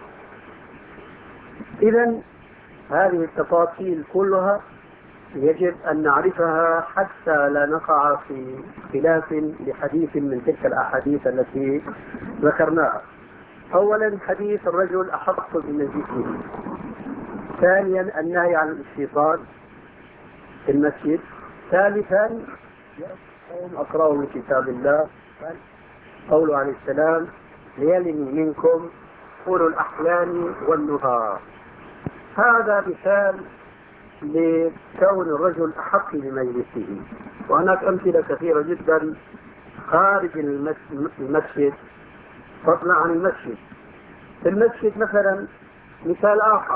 إذن هذه التفاصيل كلها يجب أن نعرفها حتى لا نقع في خلاف لحديث من تلك الأحاديث التي ذكرناها. أولا حديث الرجل أحق بمجلسه. ثانيا النهي عن الاستيطان في المسجد. ثالثا أقرأ من كتاب الله قوله عليه السلام: ليلني منكم أولو الأحلام والنهى. هذا مثال لكون الرجل أحق بمجلسه، وهناك أمثلة كثيرة جدا خارج المسجد فضلا عن المسجد. في المسجد مثلا مثال آخر،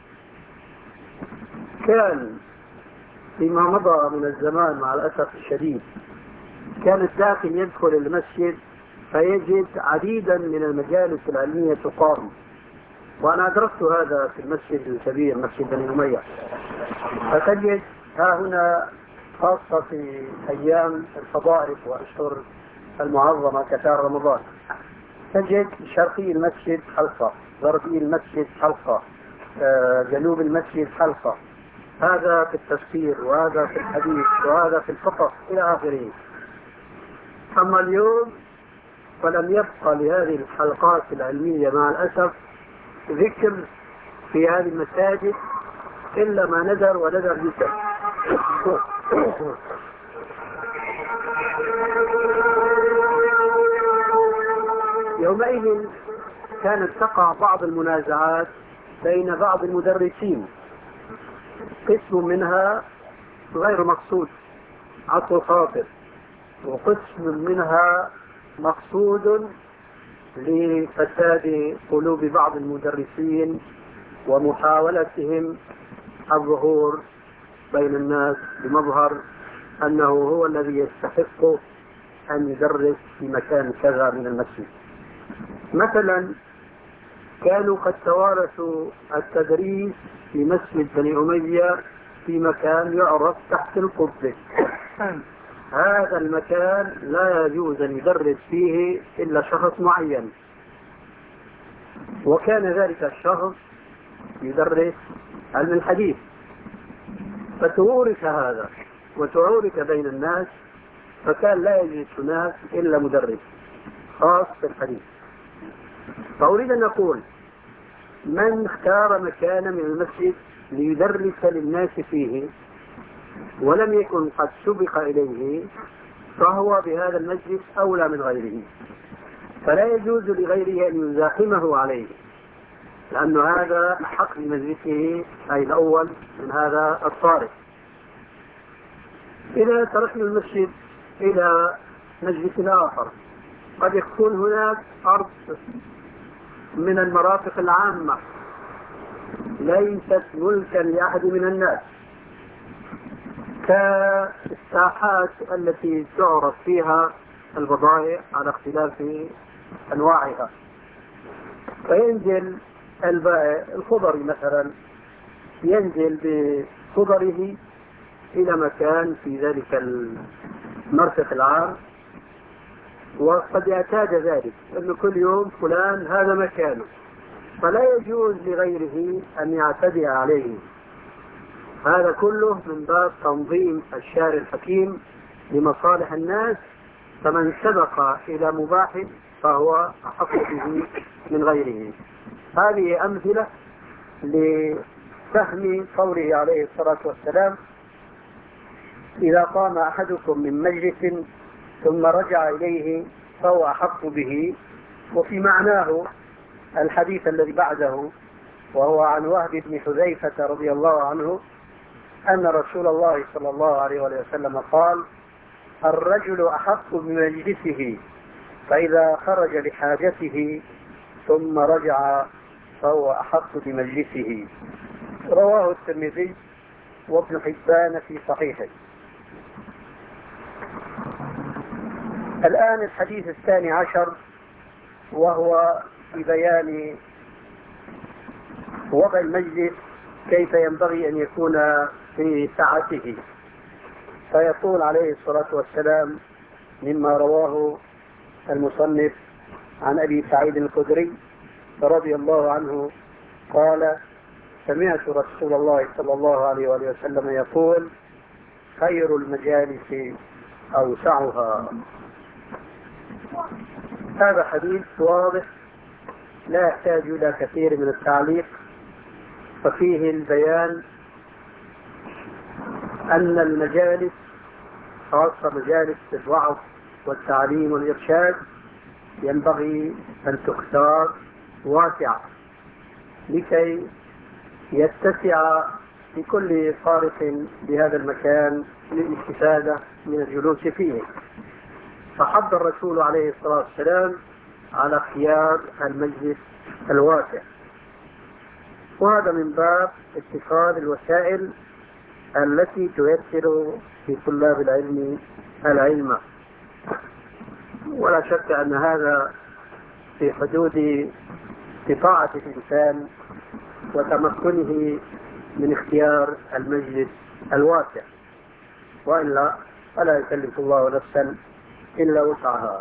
كان فيما مضى من الزمان مع الأسف الشديد كان الداخل يدخل المسجد فيجد عديدا من المجالس العلمية تقام، وأنا أدركت هذا في المسجد الكبير مسجد بني أمية. فتجد ها هنا خاصة في أيام الفضائل وأشهر المعظمة كشهر رمضان تجد شرقي المسجد حلقة، غربي المسجد حلقة، جنوب المسجد حلقة. هذا في التفسير وهذا في الحديث وهذا في الفقه إلى آخره. أما اليوم فلم يبقى لهذه الحلقات العلمية مع الأسف ذكر في هذه المساجد إلا ما نذر ونذر ذكر. يومئذ كانت تقع بعض المنازعات بين بعض المدرسين، قسم منها غير مقصود عطف الخاطر، وقسم منها مقصود لفساد قلوب بعض المدرسين ومحاولتهم الظهور بين الناس بمظهر أنه هو الذي يستحق أن يدرس في مكان كذا من المسجد. مثلا كانوا قد توارثوا التدريس في مسجد بني أمية في مكان يعرف تحت القبة. هذا المكان لا يجوز أن يدرس فيه إلا شخص معين، وكان ذلك الشخص يدرس علم الحديث، فتورث هذا وتعورث بين الناس، فكان لا يجوز هناك إلا مدرس خاص بالحديث. فأريد أن أقول من اختار مكانا من المسجد ليدرس للناس فيه ولم يكن قد سبق إليه فهو بهذا المجلس أولى من غيره، فلا يجوز لغيره أن يزاحمه عليه، لأن هذا حق لمجلسه أي الأول من هذا الطارئ. إذا تركنا المسجد إلى مجلس آخر قد يكون هناك أرض من المرافق العامة ليست ملكا لأحد من الناس، كالساحات التي تعرف فيها البضائع على اختلاف أنواعها، فينزل البائع الخضري مثلا ينزل بخضره إلى مكان في ذلك المرفق العام، وقد يعتاد ذلك أنه كل يوم فلان هذا مكانه، فلا يجوز لغيره أن يعتدي عليه. هذا كله من باب تنظيم الشارع الحكيم لمصالح الناس، فمن سبق إلى مباح فهو أحق به من غيره. هذه أمثلة لفهم قوله عليه الصلاة والسلام: إذا قام أحدكم من مجلس ثم رجع إليه فهو أحق به. وفي معناه الحديث الذي بعده وهو عن وهب بن حذيفة رضي الله عنه أن رسول الله صلى الله عليه وسلم قال: الرجل أحق بمجلسه فإذا خرج لحاجته ثم رجع فهو أحق بمجلسه. رواه الترمذي وابن حبان في صحيحه. الآن الحديث الثاني عشر وهو في بيان وضع المجلس كيف ينبغي أن يكون في سعته. فيقول عليه الصلاة والسلام مما رواه المصنف عن أبي سعيد الخدري رضي الله عنه قال: سمعت رسول الله صلى الله عليه وسلم يقول: خير المجالس أوسعها. هذا حديث واضح لا يحتاج إلى كثير من التعليق، ففيه البيان أن المجالس خاصة مجالس الوعظ والتعليم والإرشاد ينبغي أن تختار واسعة لكي يتسع لكل فارق بهذا المكان للاستفادة من الجلوس فيه. فحض الرسول عليه الصلاة والسلام على اختيار المجلس الواسع، وهذا من باب اتخاذ الوسائل التي تيسر في طلاب العلم العلم. ولا شك أن هذا في حدود استطاعة الإنسان وتمكنه من اختيار المجلس الواسع، وإلا فلا يكلف الله نفسا إلا وسعها.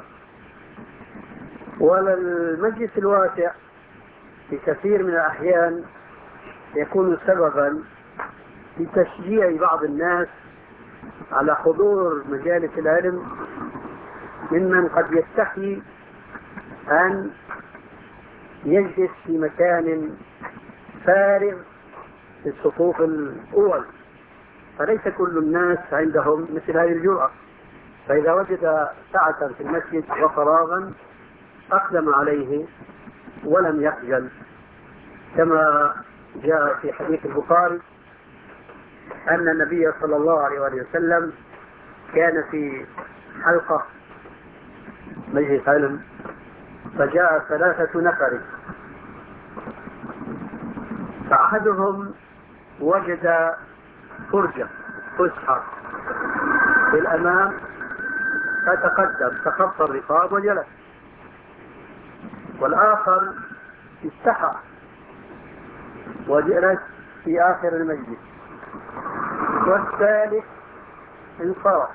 والمجلس الواسع في كثير من الأحيان يكون سببا لتشجيع بعض الناس على حضور مجالس العلم ممن قد يستحي أن يجلس في مكان فارغ في الصفوف الأول، فليس كل الناس عندهم مثل هذه الجرأة، فإذا وجد سعة في المسجد وفراغا أقدم عليه ولم يخجل، كما جاء في حديث البخاري أن النبي صلى الله عليه وسلم كان في حلقة مجلس علم فجاء ثلاثة نفر، فأحدهم وجد فرجة فسحة في الأمام فتقدم تخطى الرقاب وجلس، والآخر استحى وجلس في آخر المجلس، والثالث انصرف.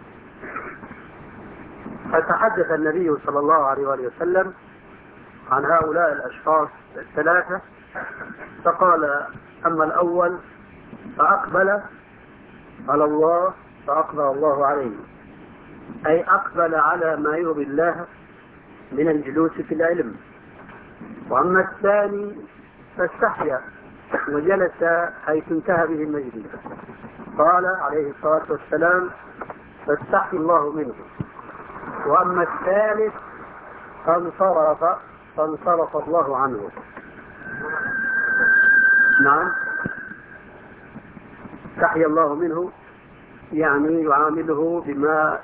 فتحدث النبي صلى الله عليه وسلم عن هؤلاء الأشخاص الثلاثة فقال: أما الأول فأقبل على الله فأقبل الله عليه، أي أقبل على ما يرضي الله من الجلوس في العلم. وأما الثاني فاستحيا وجلس حيث انتهى به المجلس، قال عليه الصلاة والسلام: فاستحي الله منه. وأما الثالث فانصرف فانصرف الله عنه. نعم، استحي الله منه يعني يعامله بما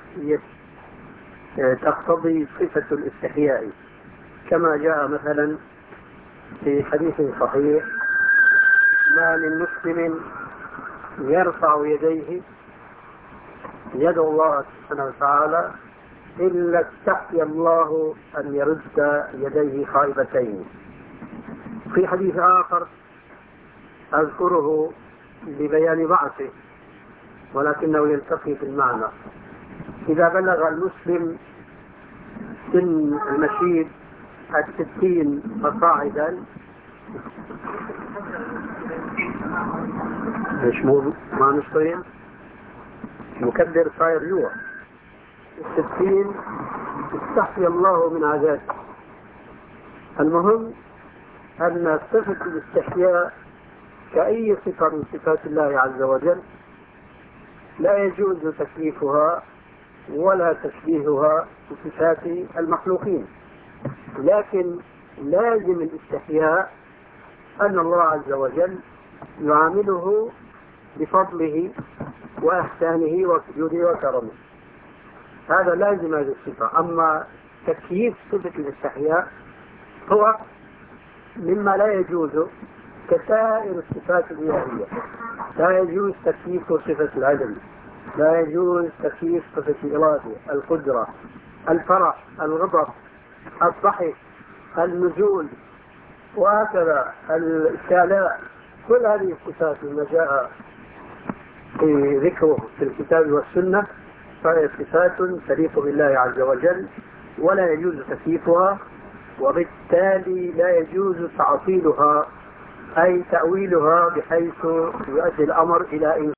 تقتضي صفة الاستحياء، كما جاء مثلا في حديث صحيح: ما من مسلم يرفع يديه يدعو الله سبحانه وتعالى إلا استحي الله أن يرد يديه خائبتين. في حديث آخر أذكره لبيان ضعفه ولكنه يلتقي في المعنى: إذا بلغ المسلم سن المشيب الستين فصاعدا، مش مو ما نشطين مكبر صاير جوا الستين، استحي الله من عذابه. المهم أن صفة الاستحياء كأي صفة من صفات الله عز وجل لا يجوز تكليفها ولا تشبيهها بصفات المخلوقين، لكن لازم الاستحياء أن الله عز وجل يعامله بفضله وإحسانه وسجوده وكرمه، هذا لازم هذه الصفة. أما تكييف صفة الاستحياء هو مما لا يجوز كسائر الصفات الإلهية. لا يجوز تكييف صفة العدل، لا يجوز تكييف صفة الإرادة، القدرة، الفرح، الغضب، الضحك، النزول، وهكذا الاستعلاء. كل هذه الصفات مما جاء في ذكره في الكتاب والسنة فهي صفات تليق بالله عز وجل ولا يجوز تكييفها، وبالتالي لا يجوز تعطيلها أي تأويلها بحيث يؤدي الأمر إلى